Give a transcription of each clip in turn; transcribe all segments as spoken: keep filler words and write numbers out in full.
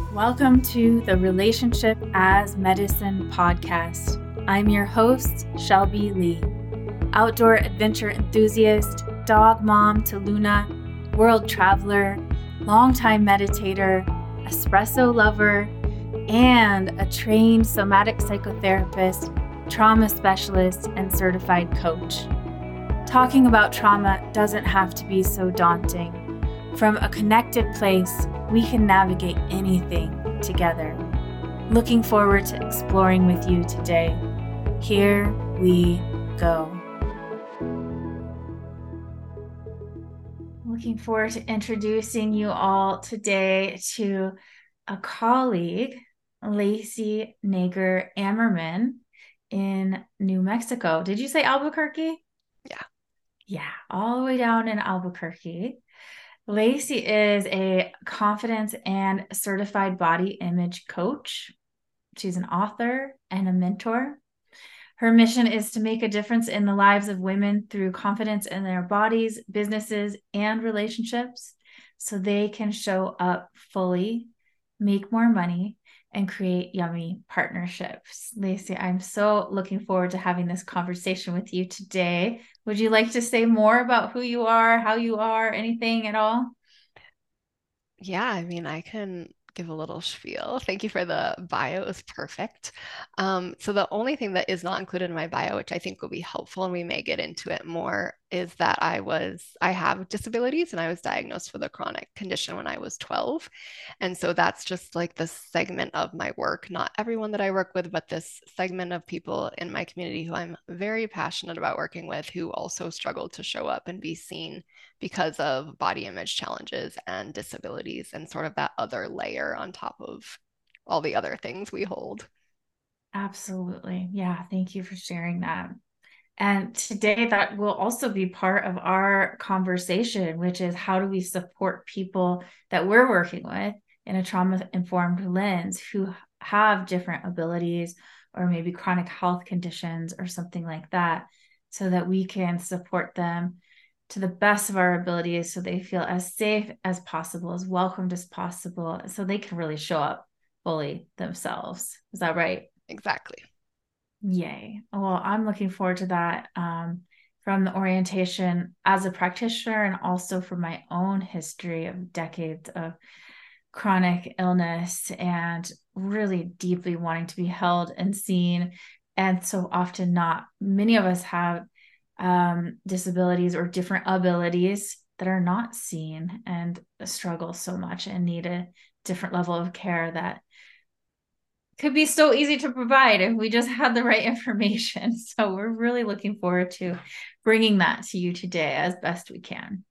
Welcome to the Relationship as Medicine podcast. I'm your host, Shelby Lee, outdoor adventure enthusiast, dog mom to Luna, world traveler, longtime meditator, espresso lover, and a trained somatic psychotherapist, trauma specialist, and certified coach. Talking about trauma doesn't have to be so daunting. From a connected place, we can navigate anything together. Looking forward to exploring with you today. Here we go. Looking forward to introducing you all today to a colleague, Lacey Nager Ammerman in New Mexico. Did you say Albuquerque? Yeah. Yeah, all the way down in Albuquerque. Lacey is a confidence and certified body image coach. She's an author and a mentor. Her mission is to make a difference in the lives of women through confidence in their bodies, businesses, and relationships so they can show up fully, make more money, and create yummy partnerships. Lacey, I'm so looking forward to having this conversation with you today. Would you like to say more about who you are, how you are, anything at all? Yeah, I mean, I can give a little spiel. Thank you for the bio. It was perfect. Um, so the only thing that is not included in my bio, which I think will be helpful, and we may get into it more, is that I was I have disabilities and I was diagnosed with a chronic condition when I was twelve. And so that's just like the segment of my work, not everyone that I work with, but this segment of people in my community who I'm very passionate about working with who also struggle to show up and be seen because of body image challenges and disabilities and sort of that other layer on top of all the other things we hold. Absolutely. Yeah. Thank you for sharing that. And today, that will also be part of our conversation, which is how do we support people that we're working with in a trauma informed lens who have different abilities or maybe chronic health conditions or something like that, so that we can support them to the best of our abilities so they feel as safe as possible, as welcomed as possible, so they can really show up fully themselves. Is that right? Exactly. Yay. Well, I'm looking forward to that um, from the orientation as a practitioner and also from my own history of decades of chronic illness and really deeply wanting to be held and seen. And so often not. Many of us have um, disabilities or different abilities that are not seen and struggle so much and need a different level of care that could be so easy to provide if we just had the right information. So we're really looking forward to bringing that to you today as best we can.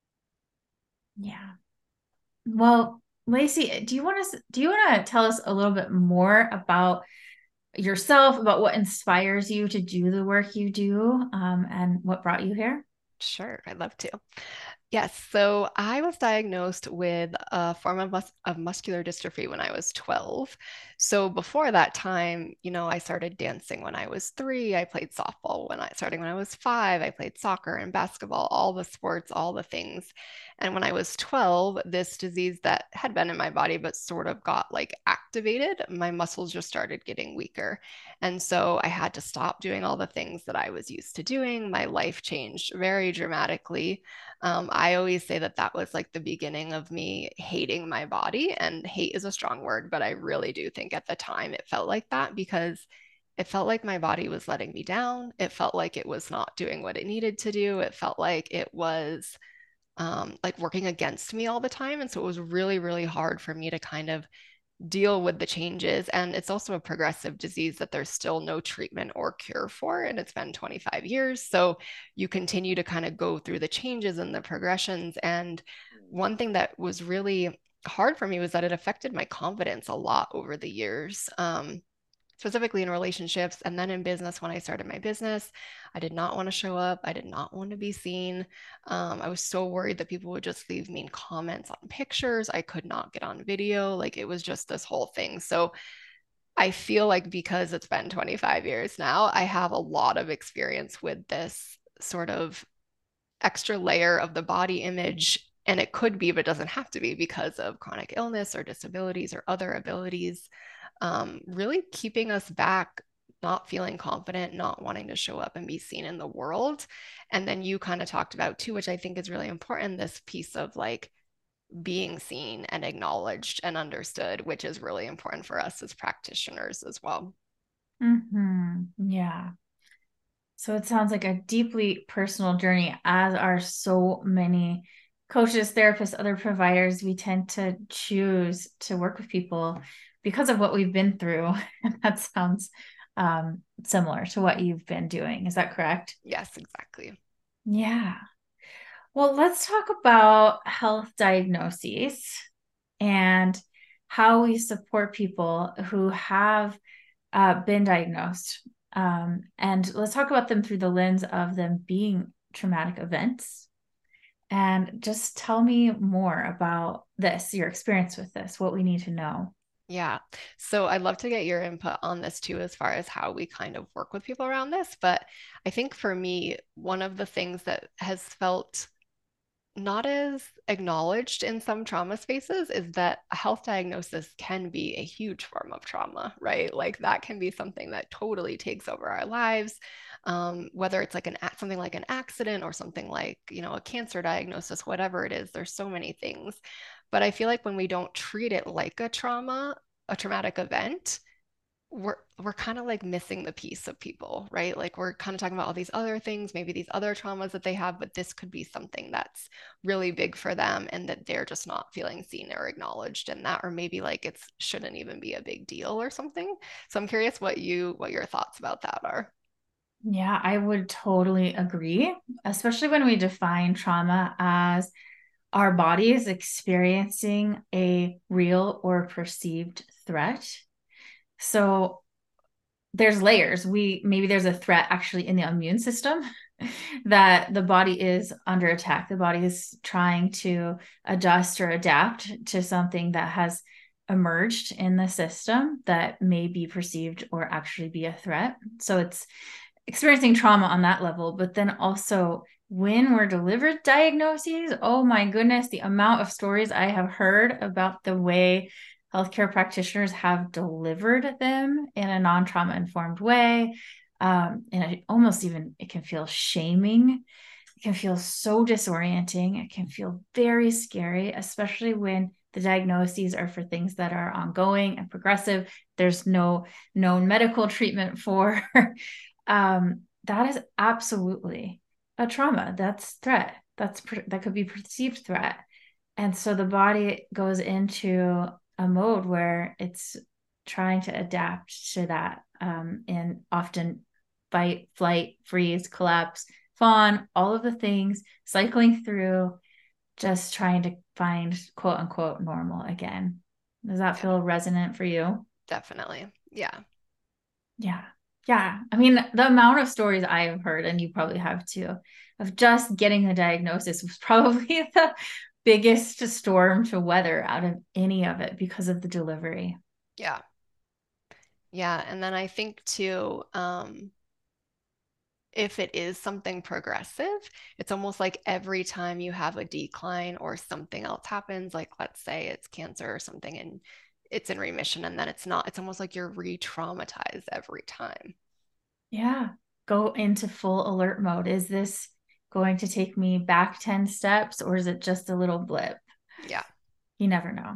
Yeah. Well, Lacey, do you want to do you want to tell us a little bit more about yourself, about what inspires you to do the work you do, um, and what brought you here? Sure, I'd love to. Yes, so I was diagnosed with a form of, mus of muscular dystrophy when I was twelve. So before that time, you know, I started dancing when I was three. I played softball when I starting when I was five. I played soccer and basketball, all the sports, all the things. And when I was twelve, this disease that had been in my body but sort of got like activated, my muscles just started getting weaker. And so I had to stop doing all the things that I was used to doing. My life changed very dramatically. um, I always say that that was like the beginning of me hating my body. And hate is a strong word, but I really do think at the time it felt like that because it felt like my body was letting me down. It felt like it was not doing what it needed to do. It felt like it was um, like working against me all the time. And so it was really, really hard for me to kind of deal with the changes. And it's also a progressive disease that there's still no treatment or cure for. And it's been twenty-five years. So you continue to kind of go through the changes and the progressions. And one thing that was really hard for me was that it affected my confidence a lot over the years. Um, specifically in relationships and then in business when I started my business. I did not want to show up. I did not want to be seen. Um, I was so worried that people would just leave mean comments on pictures. I could not get on video. Like it was just this whole thing. So I feel like because it's been twenty-five years now, I have a lot of experience with this sort of extra layer of the body image And it could be, but doesn't have to be because of chronic illness or disabilities or other abilities, um, really keeping us back, not feeling confident, not wanting to show up and be seen in the world. And then you kind of talked about too, which I think is really important, this piece of like being seen and acknowledged and understood, which is really important for us as practitioners as well. Mm-hmm. Yeah. So it sounds like a deeply personal journey, as are so many coaches, therapists, other providers. We tend to choose to work with people because of what we've been through. And that sounds um, similar to what you've been doing. Is that correct? Yes, exactly. Yeah. Well, let's talk about health diagnoses and how we support people who have uh, been diagnosed. Um, and let's talk about them through the lens of them being traumatic events. And just tell me more about this, your experience with this, what we need to know. Yeah. So I'd love to get your input on this too, as far as how we kind of work with people around this. But I think for me, one of the things that has felt not as acknowledged in some trauma spaces is that a health diagnosis can be a huge form of trauma, right? Like that can be something that totally takes over our lives. Um, whether it's like an something like an accident or something like, you know, a cancer diagnosis, whatever it is, there's so many things. But I feel like when we don't treat it like a trauma, a traumatic event, we're we're kind of like missing the piece of people, right? Like we're kind of talking about all these other things, maybe these other traumas that they have, but this could be something that's really big for them and that they're just not feeling seen or acknowledged in that, or maybe like it shouldn't even be a big deal or something. So I'm curious what you what your thoughts about that are. Yeah, I would totally agree, especially when we define trauma as our bodies experiencing a real or perceived threat. So there's layers. We maybe there's a threat actually in the immune system that the body is under attack. The body is trying to adjust or adapt to something that has emerged in the system that may be perceived or actually be a threat. So it's experiencing trauma on that level, but then also when we're delivered diagnoses, oh my goodness, the amount of stories I have heard about the way healthcare practitioners have delivered them in a non-trauma informed way. Um, and it almost even, it can feel shaming. It can feel so disorienting. It can feel very scary, especially when the diagnoses are for things that are ongoing and progressive. There's no known medical treatment for. um, that is absolutely a trauma. That's threat. That's that could be perceived threat. And so the body goes into a mode where it's trying to adapt to that, um, and often fight, flight, freeze, collapse, fawn, all of the things, cycling through, just trying to find quote unquote normal again. Does that Yeah, feel resonant for you? definitely. Yeah. Yeah. Yeah. I mean, the amount of stories I have heard, and you probably have too, of just getting the diagnosis was probably the biggest storm to weather out of any of it because of the delivery. Yeah. Yeah. And then I think too, um, if it is something progressive, it's almost like every time you have a decline or something else happens, like let's say it's cancer or something and it's in remission and then it's not, it's almost like you're re-traumatized every time. Yeah. Go into full alert mode. Is this going to take me back ten steps or is it just a little blip? Yeah. You never know.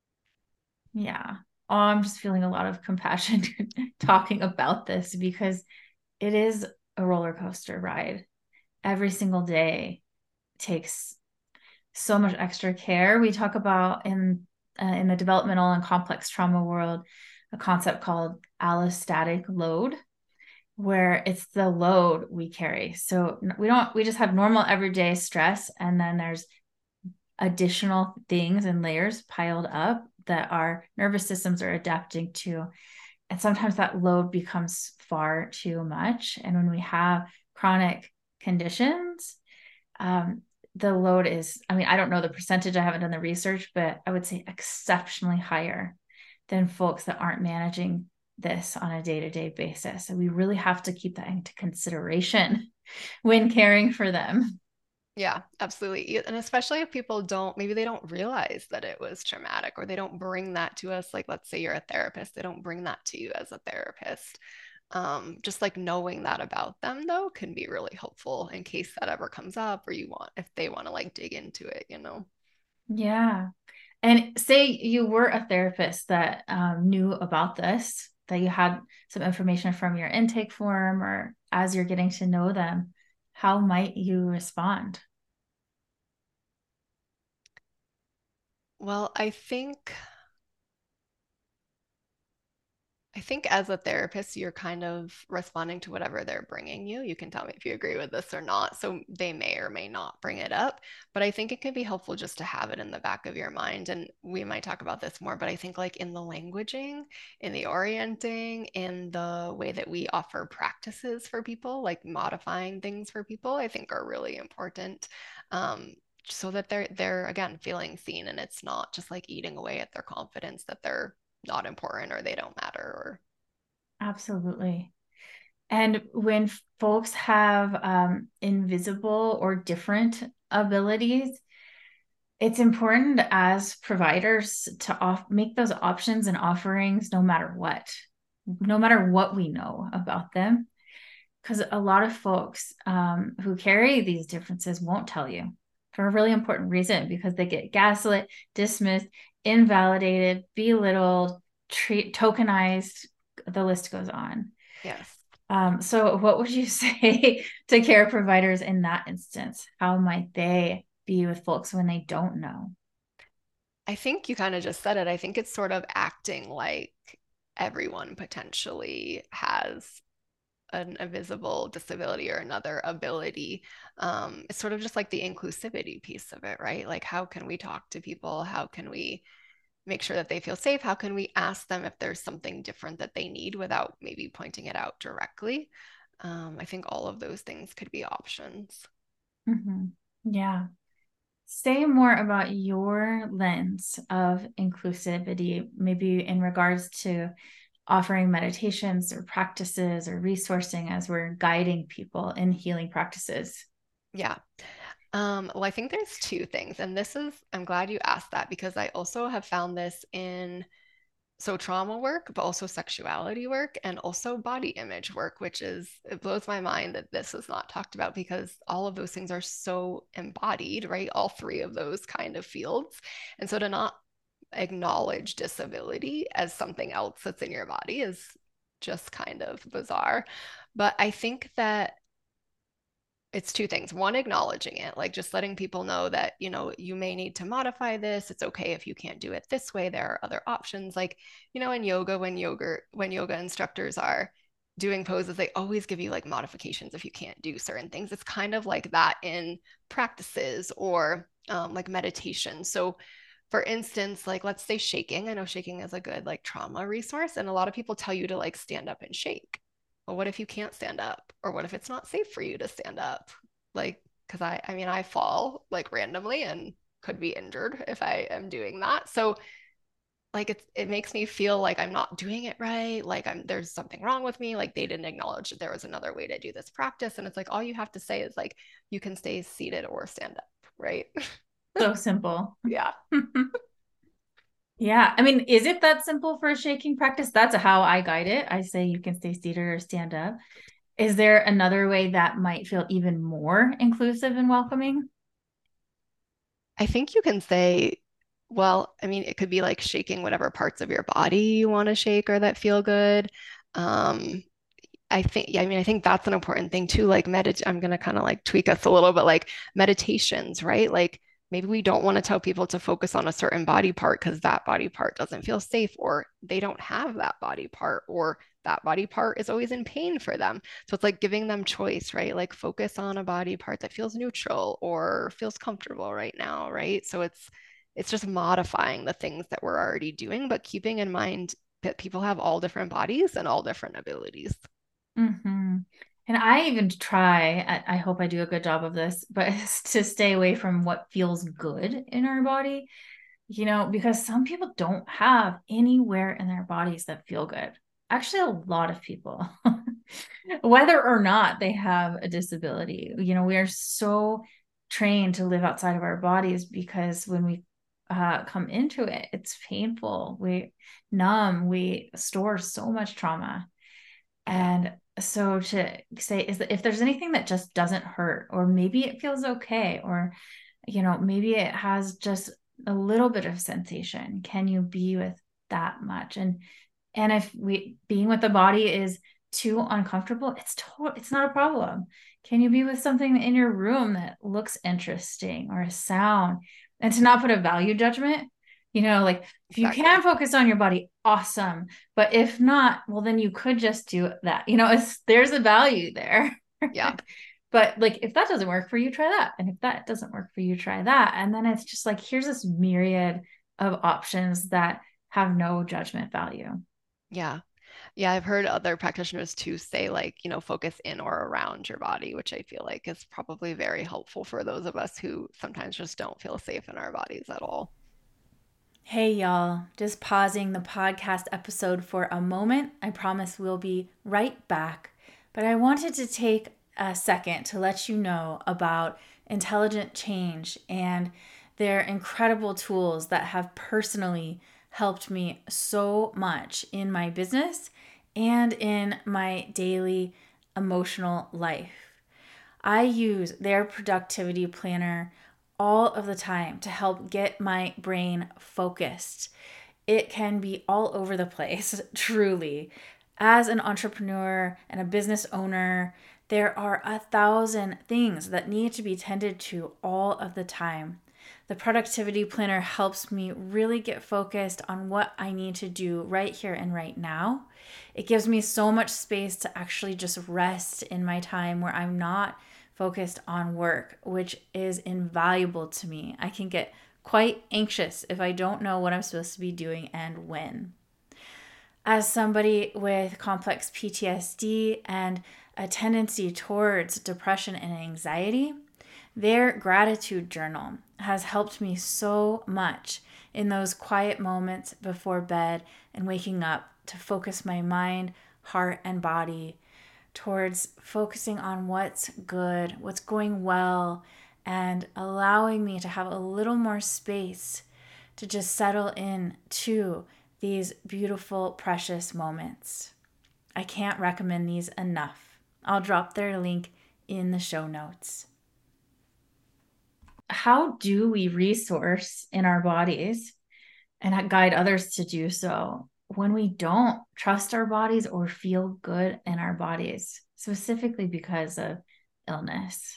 Yeah. Oh, I'm just feeling a lot of compassion talking about this because it is a roller coaster ride. Every single day takes so much extra care. We talk about in uh, in the developmental and complex trauma world a concept called allostatic load, where it's the load we carry. So we don't we just have normal everyday stress, and then there's additional things and layers piled up that our nervous systems are adapting to. And sometimes that load becomes far too much. And when we have chronic conditions, um, the load is, I mean, I don't know the percentage, I haven't done the research, but I would say exceptionally higher than folks that aren't managing this on a day-to-day basis. So we really have to keep that into consideration when caring for them. Yeah, absolutely. And especially if people don't, maybe they don't realize that it was traumatic or they don't bring that to us. Like, let's say you're a therapist, they don't bring that to you as a therapist. Um, just like knowing that about them, though, can be really helpful in case that ever comes up or you want, if they want to like dig into it, you know? Yeah. And say you were a therapist that um, knew about this, that you had some information from your intake form or as you're getting to know them, how might you respond? Well, I think I think as a therapist, you're kind of responding to whatever they're bringing you. You can tell me if you agree with this or not. So they may or may not bring it up. But I think it can be helpful just to have it in the back of your mind. And we might talk about this more, but I think like in the languaging, in the orienting, in the way that we offer practices for people, like modifying things for people, I think are really important. Um, so that they're they're again feeling seen and it's not just like eating away at their confidence that they're not important or they don't matter or Absolutely. And when folks have um, invisible or different abilities, it's important as providers to off make those options and offerings no matter what, no matter what we know about them. Because a lot of folks um, who carry these differences won't tell you for a really important reason because they get gaslit, dismissed, invalidated, belittled, treat, tokenized. The list goes on. yes. Um, so, what would you say to care providers in that instance? How might they be with folks when they don't know? I think you kind of just said it. I think it's sort of acting like everyone potentially has an invisible disability or another ability. Um, it's sort of just like the inclusivity piece of it, right? Like, how can we talk to people? How can we make sure that they feel safe? How can we ask them if there's something different that they need without maybe pointing it out directly? Um, I think all of those things could be options. Mm-hmm. Yeah. Say more about your lens of inclusivity, maybe in regards to offering meditations or practices or resourcing as we're guiding people in healing practices. Yeah. Um, well, I think there's two things, and this is, I'm glad you asked that because I also have found this in so trauma work, but also sexuality work and also body image work, which is, it blows my mind that this is not talked about because all of those things are so embodied, right? All three of those kind of fields. And so to not acknowledge disability as something else that's in your body is just kind of bizarre. But I think that it's two things. One, acknowledging it, like just letting people know that, you know, you may need to modify this. It's okay if you can't do it this way. There are other options. Like, you know, in yoga, when yoga, when yoga instructors are doing poses, they always give you like modifications if you can't do certain things. It's kind of like that in practices or um, like meditation. So for instance, like let's say shaking. I know shaking is a good like trauma resource, and a lot of people tell you to like stand up and shake. Well, what if you can't stand up? Or what if it's not safe for you to stand up? Like, because I, I mean, I fall like randomly and could be injured if I am doing that. So, like, it's, it makes me feel like I'm not doing it right. Like, I'm, there's something wrong with me. Like, they didn't acknowledge that there was another way to do this practice. And it's like, all you have to say is, like, you can stay seated or stand up, right? So simple. Yeah. Yeah. I mean, is it that simple for a shaking practice? That's how I guide it. I say you can stay seated or stand up. Is there another way that might feel even more inclusive and welcoming? I think you can say, well, I mean, it could be like shaking whatever parts of your body you want to shake or that feel good. Um, I think, yeah, I mean, I think that's an important thing too. Like medit, I'm gonna kind of like tweak us a little bit, like meditations, right? Like maybe we don't want to tell people to focus on a certain body part because that body part doesn't feel safe, or they don't have that body part, or that body part is always in pain for them. So it's like giving them choice, right? Like focus on a body part that feels neutral or feels comfortable right now, right? So it's it's just modifying the things that we're already doing, but keeping in mind that people have all different bodies and all different abilities. Mm-hmm. And I even try, I, I hope I do a good job of this, but it's to stay away from what feels good in our body, you know, because some people don't have anywhere in their bodies that feel good. Actually, a lot of people, whether or not they have a disability, you know, we are so trained to live outside of our bodies, because when we uh, come into it, it's painful. We numb, we store so much trauma. Yeah. And so to say is that if there's anything that just doesn't hurt, or maybe it feels okay, or, you know, maybe it has just a little bit of sensation, can you be with that much? And and if we being with the body is too uncomfortable, it's to, it's not a problem. Can you be with something in your room that looks interesting, or a sound, and to not put a value judgment? You know, like if you Exactly. can focus on your body, awesome. But if not, well, then you could just do that. You know, it's there's a value there. Yeah. But like if that doesn't work for you, try that. And if that doesn't work for you, try that. And then it's just like here's this myriad of options that have no judgment value. Yeah. Yeah, I've heard other practitioners too say like, you know, focus in or around your body, which I feel like is probably very helpful for those of us who sometimes just don't feel safe in our bodies at all. Hey, y'all, just pausing the podcast episode for a moment. I promise we'll be right back. But I wanted to take a second to let you know about Intelligent Change and their incredible tools that have personally helped me so much in my business and in my daily emotional life. I use their productivity planner all of the time to help get my brain focused. It can be all over the place, truly. As an entrepreneur and a business owner, there are a thousand things that need to be tended to all of the time. The productivity planner helps me really get focused on what I need to do right here and right now. It gives me so much space to actually just rest in my time where I'm not focused on work, which is invaluable to me. I can get quite anxious if I don't know what I'm supposed to be doing and when. As somebody with complex P T S D and a tendency towards depression and anxiety, their gratitude journal has helped me so much in those quiet moments before bed and waking up to focus my mind, heart, and body towards focusing on what's good, what's going well, and allowing me to have a little more space to just settle in to these beautiful, precious moments. I can't recommend these enough. I'll drop their link in the show notes. How do we resource in our bodies and guide others to do so when we don't trust our bodies or feel good in our bodies, specifically because of illness?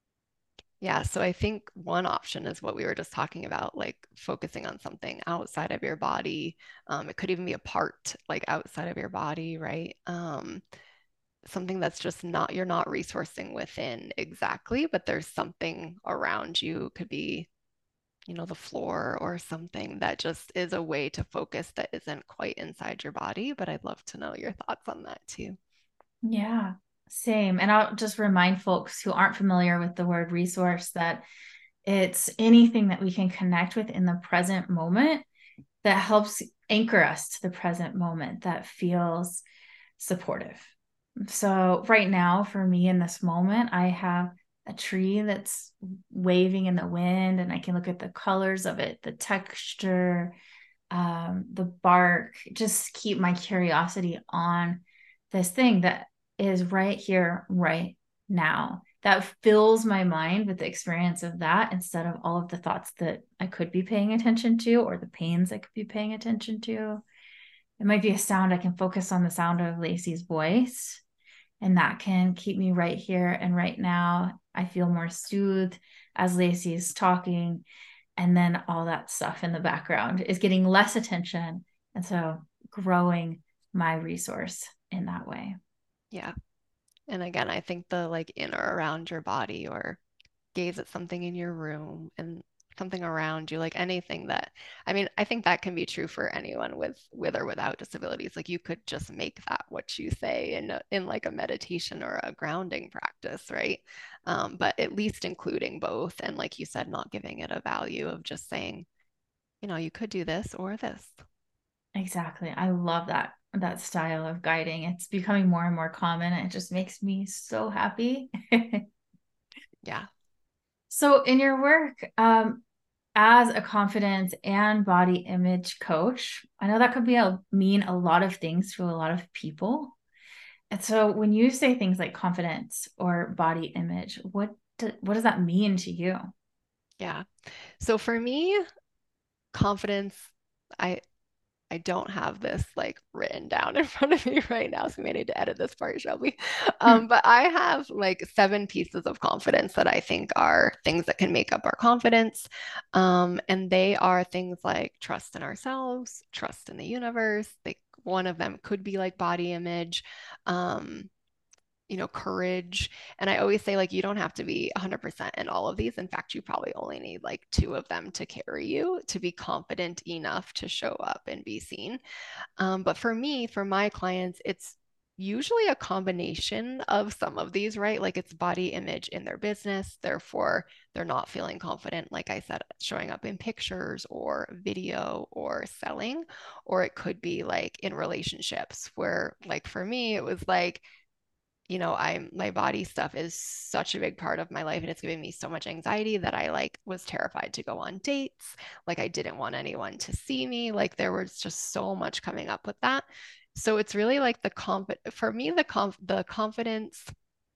Yeah, so I think one option is what we were just talking about, like focusing on something outside of your body. Um, it could even be a part like outside of your body, right? Um, something that's just not, you're not resourcing within exactly, but there's something around you. Could be, you know, the floor or something that just is a way to focus that isn't quite inside your body. But I'd love to know your thoughts on that too. Yeah, same. And I'll just remind folks who aren't familiar with the word resource that it's anything that we can connect with in the present moment that helps anchor us to the present moment, that feels supportive. So, right now, for me in this moment, I have a tree that's waving in the wind, and I can look at the colors of it, the texture, um, the bark, just keep my curiosity on this thing that is right here, right now. That fills my mind with the experience of that instead of all of the thoughts that I could be paying attention to or the pains I could be paying attention to. It might be a sound. I can focus on the sound of Lacey's voice, and that can keep me right here and right now. I feel more soothed as Lacey's talking, and then all that stuff in the background is getting less attention, and so growing my resource in that way. Yeah. And again, I think the like in or around your body or gaze at something in your room and something around you, like anything that, I mean, I think that can be true for anyone with with or without disabilities. Like you could just make that what you say in a, in like a meditation or a grounding practice, right? Um, but at least including both, and like you said, not giving it a value of just saying, you know, you could do this or this. Exactly. I love that that style of guiding. It's becoming more and more common. It just makes me so happy. Yeah. So in your work, um, as a confidence and body image coach, I know that could be a mean a lot of things to a lot of people. And so when you say things like confidence or body image, what do, what does that mean to you? Yeah. So for me, confidence, I I don't have this like written down in front of me right now, so we may need to edit this part, Shelby. Um, but I have like seven pieces of confidence that I think are things that can make up our confidence. Um, and they are things like trust in ourselves, trust in the universe. Like one of them could be like body image. Um, you know, courage. And I always say, like, you don't have to be one hundred percent in all of these. In fact, you probably only need like two of them to carry you to be confident enough to show up and be seen. Um, but for me, for my clients, it's usually a combination of some of these, right? Like it's body image in their business. Therefore, they're not feeling confident, like I said, showing up in pictures or video or selling. Or it could be like in relationships where, like for me, it was like, you know, I'm my body stuff is such a big part of my life and it's giving me so much anxiety that I like was terrified to go on dates. Like I didn't want anyone to see me. Like there was just so much coming up with that. So it's really like the comp for me, the conf the confidence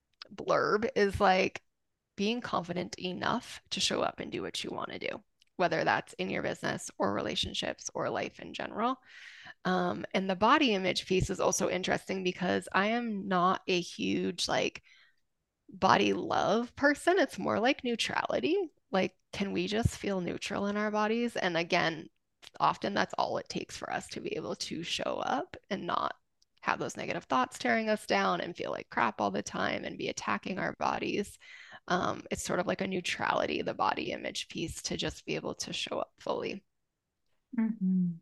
blurb is like being confident enough to show up and do what you want to do, whether that's in your business or relationships or life in general. Um, and the body image piece is also interesting because I am not a huge like body love person. It's more like neutrality. Like, can we just feel neutral in our bodies? And again, often that's all it takes for us to be able to show up and not have those negative thoughts tearing us down and feel like crap all the time and be attacking our bodies. Um, it's sort of like a neutrality, the body image piece to just be able to show up fully. Mhm.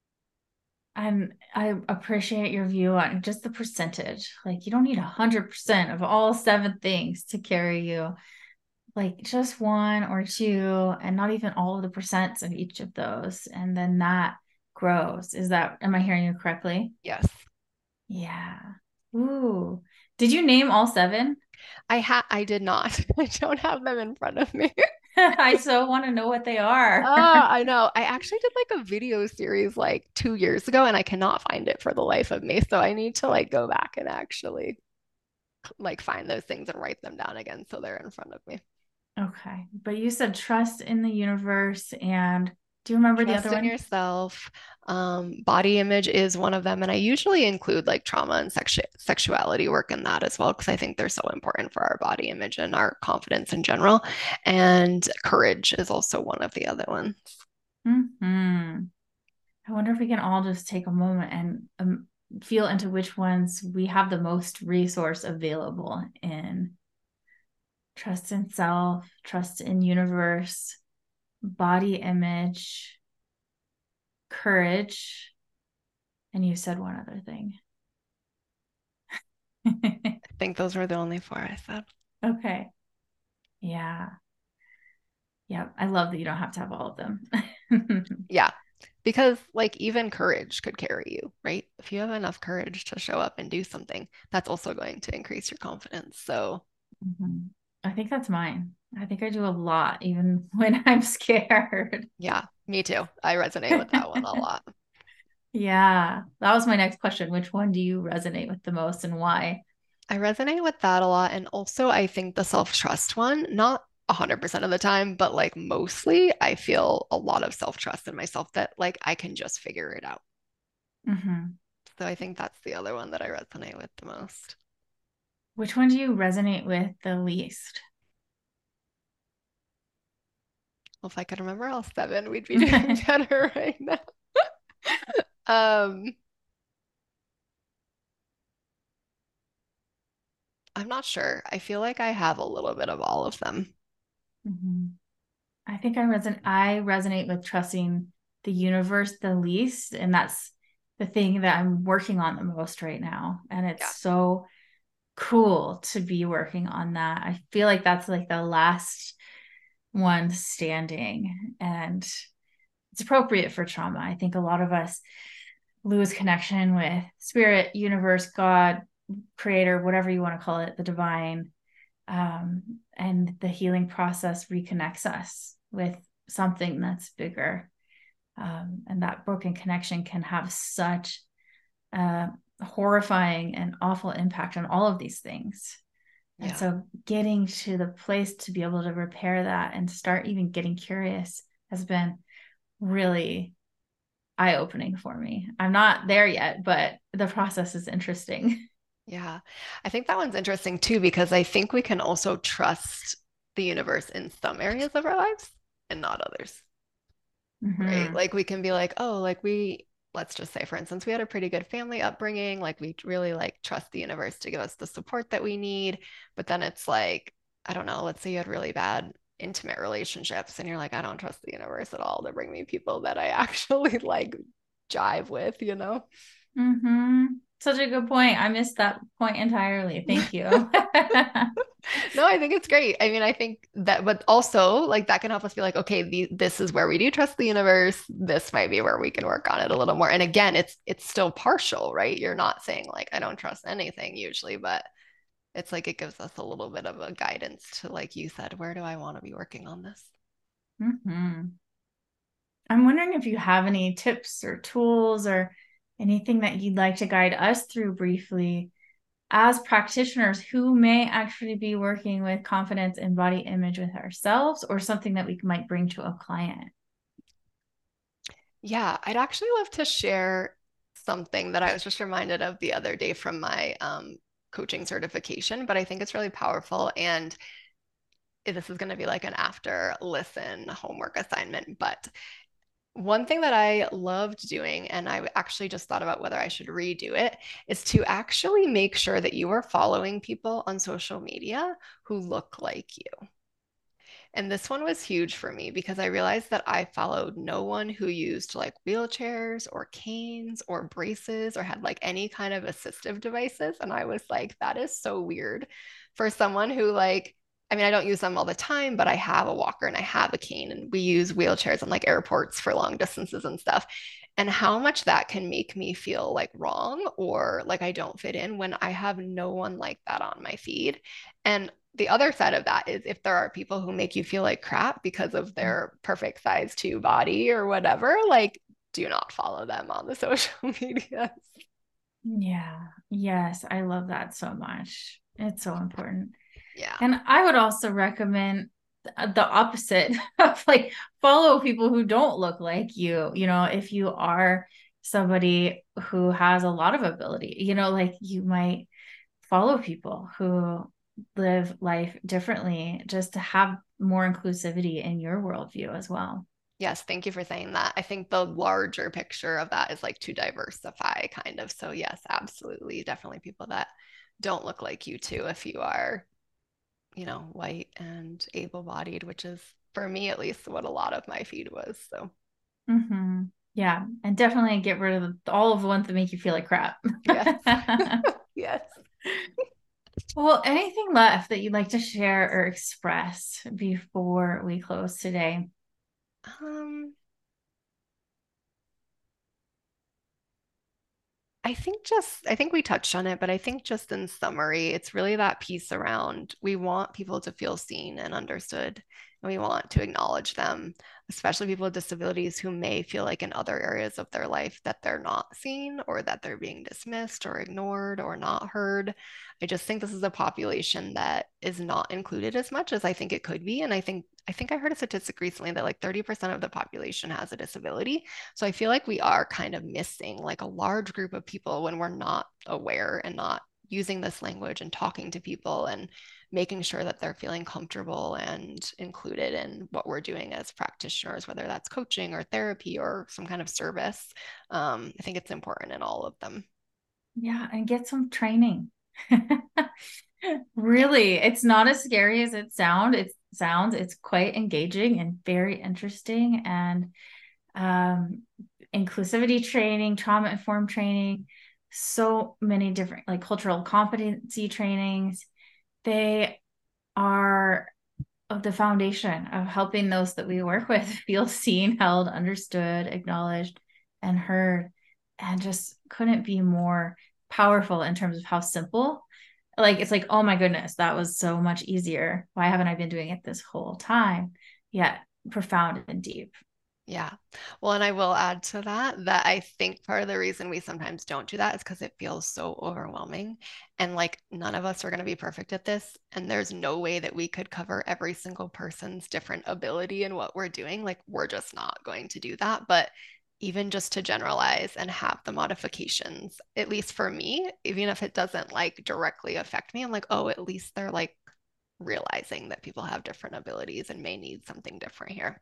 I'm I appreciate your view on just the percentage. Like you don't need a hundred percent of all seven things to carry you. Like just one or two, and not even all of the percents of each of those. And then that grows. Is that, am I hearing you correctly? Yes. Yeah. Ooh. Did you name all seven? I ha I did not. I don't have them in front of me. I so want to know what they Oh, are. I know. I actually did like a video series like two years ago and I cannot find it for the life of me. So I need to like go back and actually like find those things and write them down again so they're in front of me. Okay. But you said trust in the universe, and do you remember the other Trust in one? yourself. Um, body image is one of them. And I usually include like trauma and sexu sexuality work in that as well, because I think they're so important for our body image and our confidence in general. And courage is also one of the other ones. Hmm. I wonder if we can all just take a moment and um, feel into which ones we have the most resource available in. Trust in self, trust in universe, body image, courage, and you said one other thing. I think those were the only four I said. Okay. Yeah. Yeah. I love that you don't have to have all of them. Yeah, because like even courage could carry you, right? If you have enough courage to show up and do something, that's also going to increase your confidence. So, Mhm. I think that's mine. I think I do a lot, even when I'm scared. yeah, me too. I resonate with that one a lot. Yeah, that was my next question. Which one do you resonate with the most and why? I resonate with that a lot. And also, I think the self-trust one, not one hundred percent of the time, but like mostly, I feel a lot of self-trust in myself that like I can just figure it out. Hmm. So I think that's the other one that I resonate with the most. Which one do you resonate with the least? Well, if I could remember all seven, we'd be doing better right now. Um, I'm not sure. I feel like I have a little bit of all of them. Hmm. I think I resonate. I resonate with trusting the universe the least, and that's the thing that I'm working on the most right now. And it's Yeah. so cool to be working on that. I feel like that's like the last one standing, and it's appropriate for trauma. I think a lot of us lose connection with spirit, universe, God, creator, whatever you want to call it, the divine. Um, and the healing process reconnects us with something that's bigger. Um, and that broken connection can have such a horrifying and awful impact on all of these things. And Yeah. so getting to the place to be able to repair that and start even getting curious has been really eye-opening for me. I'm not there yet, but the process is interesting. Yeah. I think that one's interesting too, because I think we can also trust the universe in some areas of our lives and not others, right? Mm-hmm. Like we can be like, oh, like we, let's just say, for instance, we had a pretty good family upbringing. Like we really like trust the universe to give us the support that we need. But then it's like, I don't know, let's say you had really bad intimate relationships and you're like, I don't trust the universe at all to bring me people that I actually like jive with, you know? Mm-hmm. Such a good point. I missed that point entirely. Thank you. No, I think it's great. I mean, I think that, but also like that can help us be like, okay, the, this is where we do trust the universe. This might be where we can work on it a little more. And again, it's it's still partial, right? You're not saying like I don't trust anything usually, but it's like it gives us a little bit of a guidance to, like you said, where do I want to be working on this? Mm-hmm. I'm wondering if you have any tips or tools or anything that you'd like to guide us through briefly as practitioners who may actually be working with confidence and body image with ourselves, or something that we might bring to a client. Yeah, I'd actually love to share something that I was just reminded of the other day from my um, coaching certification, but I think it's really powerful. And this is going to be like an after listen homework assignment. But one thing that I loved doing, and I actually just thought about whether I should redo it, is to actually make sure that you are following people on social media who look like you. And this one was huge for me because I realized that I followed no one who used like wheelchairs or canes or braces or had like any kind of assistive devices. And I was like, that is so weird for someone who like, I mean, I don't use them all the time, but I have a walker and I have a cane and we use wheelchairs in like airports for long distances and stuff. And how much that can make me feel like wrong or like I don't fit in when I have no one like that on my feed. And the other side of that is if there are people who make you feel like crap because of their perfect size two body or whatever, like do not follow them on the social media. Yeah. Yes. I love that so much. It's so important. Yeah. And I would also recommend the opposite of like follow people who don't look like you. You know, if you are somebody who has a lot of ability, you know, like you might follow people who live life differently just to have more inclusivity in your worldview as well. Yes, thank you for saying that. I think the larger picture of that is like to diversify kind of. So yes, absolutely. Definitely people that don't look like you too if you are, you know, white and able-bodied, which is for me at least what a lot of my feed was. So Mm-hmm. Yeah, and definitely get rid of the, all of the ones that make you feel like crap. yes. Yes. Well, anything left that you'd like to share or express before we close today? Um, I think just, I think we touched on it, but I think just in summary, it's really that piece around we want people to feel seen and understood, and we want to acknowledge them, especially people with disabilities who may feel like in other areas of their life that they're not seen or that they're being dismissed or ignored or not heard. I just think this is a population that is not included as much as I think it could be. And I think I think I heard a statistic recently that like thirty percent of the population has a disability. So I feel like we are kind of missing like a large group of people when we're not aware and not using this language and talking to people and making sure that they're feeling comfortable and included in what we're doing as practitioners, whether that's coaching or therapy or some kind of service. Um, I think it's important in all of them. Yeah, and get some training. Yeah. Really, it's not as scary as it sound. It sounds, it's quite engaging and very interesting. And um, inclusivity training, trauma informed training, so many different like cultural competency trainings. They are of the foundation of helping those that we work with feel seen, held, understood, acknowledged, and heard, and just couldn't be more powerful in terms of how simple like, it's like, oh my goodness, that was so much easier. Why haven't I been doing it this whole time? Yet profound and deep. Yeah. Well, and I will add to that that I think part of the reason we sometimes don't do that is because it feels so overwhelming. And like none of us are going to be perfect at this. And there's no way that we could cover every single person's different ability in what we're doing. Like we're just not going to do that. But even just to generalize and have the modifications, at least for me, even if it doesn't like directly affect me, I'm like, oh, at least they're like realizing that people have different abilities and may need something different here.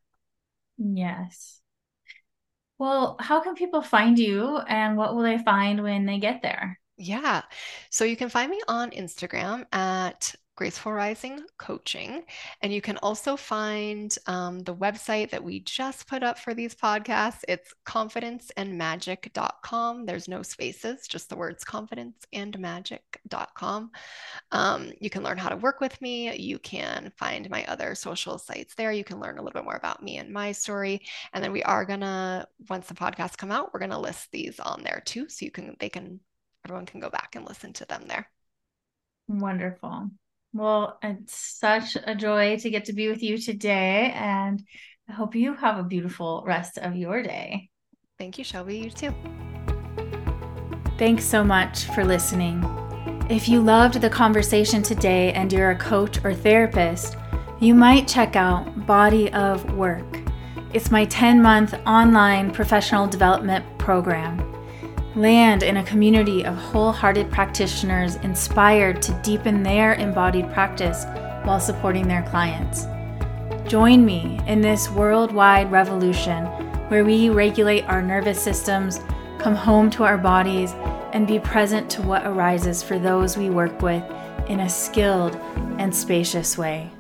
Yes. Well, how can people find you and what will they find when they get there? Yeah. So you can find me on Instagram at Graceful Rising Coaching. And you can also find um, the website that we just put up for these podcasts. It's confidence and magic dot com. There's no spaces, just the words confidence and magic dot com. Um, you can learn how to work with me. You can find my other social sites there. You can learn a little bit more about me and my story. And then we are gonna, once the podcasts come out, we're gonna list these on there too. So you can, they can, everyone can go back and listen to them there. Wonderful. Well, it's such a joy to get to be with you today, and I hope you have a beautiful rest of your day. Thank you, Shelby. You too. Thanks so much for listening. If you loved the conversation today and you're a coach or therapist, you might check out Body of Work. It's my ten-month online professional development program. Land in a community of wholehearted practitioners inspired to deepen their embodied practice while supporting their clients. Join me in this worldwide revolution where we regulate our nervous systems, come home to our bodies, and be present to what arises for those we work with in a skilled and spacious way.